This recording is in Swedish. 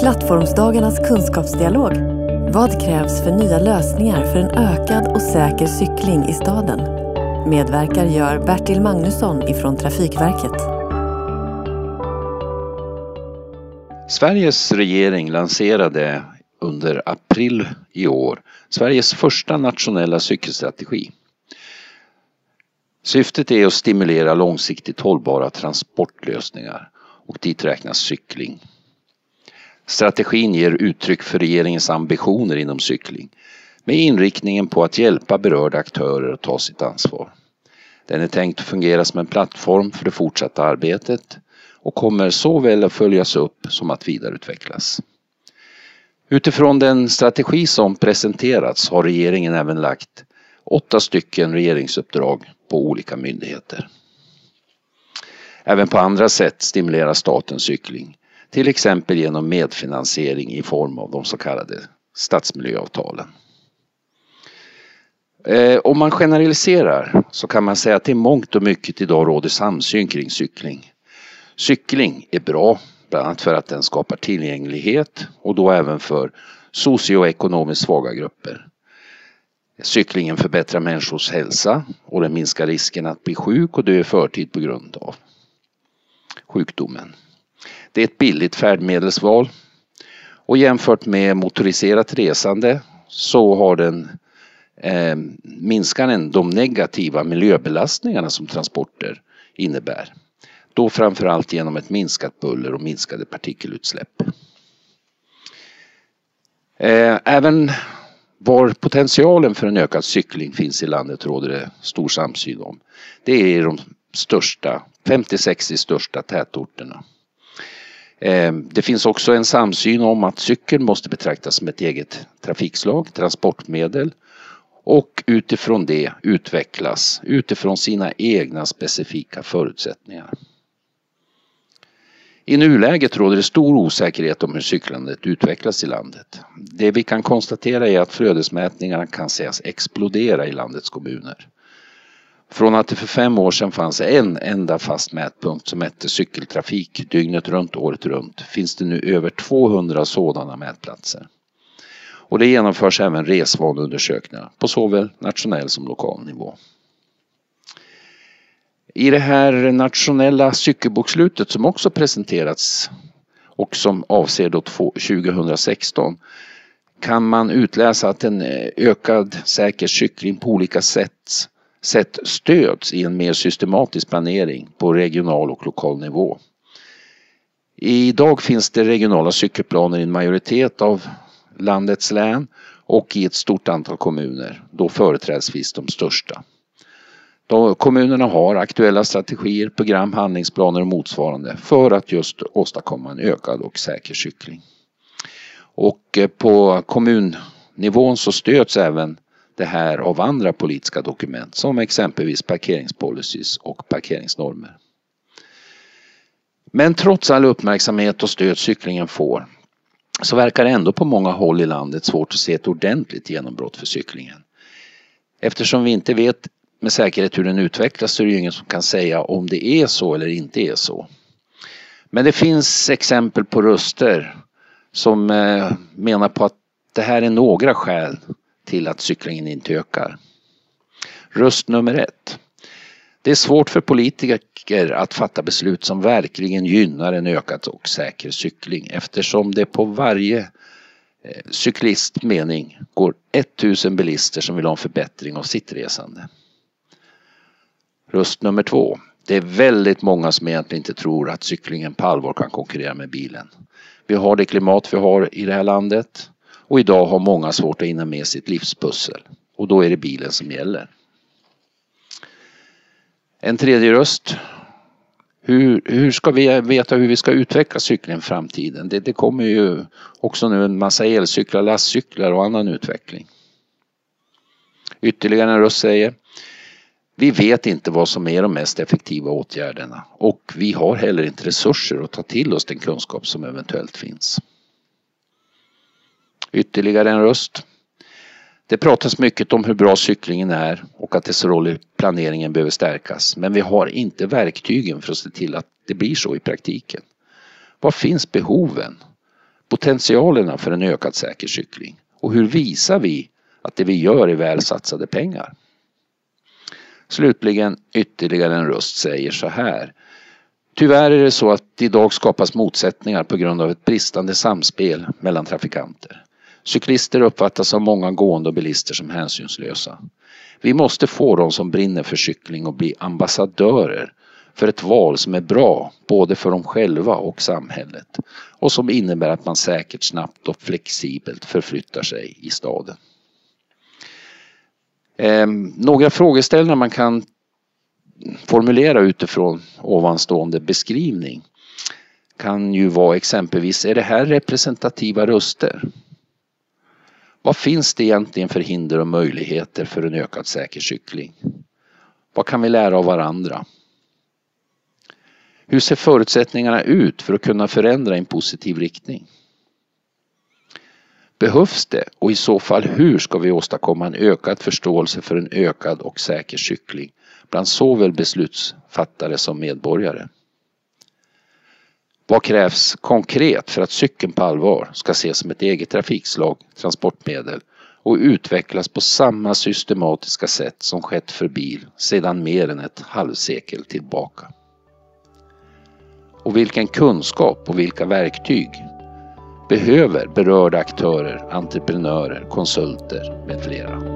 Plattformsdagarnas kunskapsdialog. Vad krävs för nya lösningar för en ökad och säker cykling i staden? Medverkar gör Bertil Magnusson ifrån Trafikverket. Sveriges regering lanserade under april i år Sveriges första nationella cykelstrategi. Syftet är att stimulera långsiktigt hållbara transportlösningar och dit räknas cykling. Strategin ger uttryck för regeringens ambitioner inom cykling med inriktningen på att hjälpa berörda aktörer att ta sitt ansvar. Den är tänkt att fungera som en plattform för det fortsatta arbetet och kommer såväl att följas upp som att vidareutvecklas. Utifrån den strategi som presenterats har regeringen även lagt 8 stycken regeringsuppdrag på olika myndigheter. Även på andra sätt stimulerar staten cykling, till exempel genom medfinansiering i form av de så kallade stadsmiljöavtalen. Om man generaliserar så kan man säga att det är mångt och mycket idag råder samsyn kring cykling. Cykling är bra, bland annat för att den skapar tillgänglighet och då även för socioekonomiskt svaga grupper. Cyklingen förbättrar människors hälsa och den minskar risken att bli sjuk och dö i förtid på grund av sjukdomen. Det är ett billigt färdmedelsval och jämfört med motoriserat resande så har minskar den de negativa miljöbelastningarna som transporter innebär. Då framförallt genom ett minskat buller och minskade partikelutsläpp. Även var potentialen för en ökad cykling finns i landet råder det stor samsyn om. Det är de största, 50-60 största tätorterna. Det finns också en samsyn om att cykeln måste betraktas som ett eget trafikslag, transportmedel och utifrån det utvecklas utifrån sina egna specifika förutsättningar. I nuläget råder det stor osäkerhet om hur cyklandet utvecklas i landet. Det vi kan konstatera är att flödesmätningarna kan sägas explodera i landets kommuner. Från att det för 5 år sedan fanns en enda fast mätpunkt som mätte cykeltrafik dygnet runt, året runt, finns det nu över 200 sådana mätplatser. Och det genomförs även resvaneundersökningar på såväl nationell som lokal nivå. I det här nationella cykelbokslutet som också presenterats och som avser då 2016 kan man utläsa att en ökad säker cykling på olika sätt stöds i en mer systematisk planering på regional och lokal nivå. Idag finns det regionala cykelplaner i en majoritet av landets län och i ett stort antal kommuner, då företrädesvis de största. Kommunerna har aktuella strategier, program, handlingsplaner och motsvarande för att just åstadkomma en ökad och säker cykling. Och på kommunnivån så stöds även det här av andra politiska dokument som exempelvis parkeringspolicies och parkeringsnormer. Men trots all uppmärksamhet och stöd cyklingen får så verkar det ändå på många håll i landet svårt att se ett ordentligt genombrott för cyklingen. Eftersom vi inte vet med säkerhet hur den utvecklas så är det ju ingen som kan säga om det är så eller inte är så. Men det finns exempel på röster som menar på att det här är några skäl till att cyklingen inte ökar. Röst nummer 1. Det är svårt för politiker att fatta beslut som verkligen gynnar en ökad och säker cykling eftersom det på varje cyklistmening går 1000 bilister som vill ha en förbättring av sitt resande. Röst nummer 2. Det är väldigt många som egentligen inte tror att cyklingen på allvar kan konkurrera med bilen. Vi har det klimat vi har i det här landet och idag har många svårt att hinna med sitt livspussel och då är det bilen som gäller. En tredje röst. Hur ska vi veta hur vi ska utveckla cyklingen i framtiden? Det kommer ju också nu en massa elcyklar, lastcyklar och annan utveckling. Ytterligare en röst säger: vi vet inte vad som är de mest effektiva åtgärderna och vi har heller inte resurser att ta till oss den kunskap som eventuellt finns. Ytterligare en röst. Det pratas mycket om hur bra cyklingen är och att dess roll i planeringen behöver stärkas. Men vi har inte verktygen för att se till att det blir så i praktiken. Var finns behoven? potentialerna för en ökad säker cykling och hur visar vi att det vi gör är väl satsade pengar? Slutligen ytterligare en röst säger så här. Tyvärr är det så att idag skapas motsättningar på grund av ett bristande samspel mellan trafikanter. Cyklister uppfattas av många gående och bilister som hänsynslösa. Vi måste få de som brinner för cykling och bli ambassadörer för ett val som är bra både för dem själva och samhället och som innebär att man säkert, snabbt och flexibelt förflyttar sig i staden. Några frågeställningar man kan formulera utifrån ovanstående beskrivning kan ju vara exempelvis, är det här representativa röster? Vad finns det egentligen för hinder och möjligheter för en ökad säker cykling? Vad kan vi lära av varandra? Hur ser förutsättningarna ut för att kunna förändra i en positiv riktning? Behövs det och i så fall hur ska vi åstadkomma en ökad förståelse för en ökad och säker cykling bland såväl beslutsfattare som medborgare? Vad krävs konkret för att cykeln på allvar ska ses som ett eget trafikslag, transportmedel och utvecklas på samma systematiska sätt som skett för bil sedan mer än ett halvsekel tillbaka? Och vilken kunskap och vilka verktyg behöver berörda aktörer, entreprenörer, konsulter med flera?